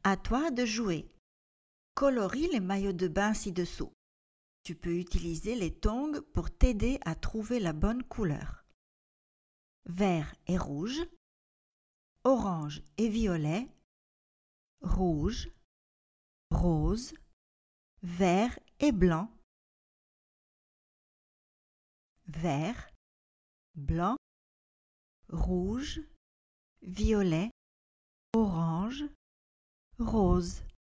À toi de jouer. Colorie les maillots de bain ci-dessous. Tu peux utiliser les tongs pour t'aider à trouver la bonne couleur. Vert et rouge, orange et violet, rouge, rose, vert et blanc, vert, blanc, rouge, violet, orange, rose.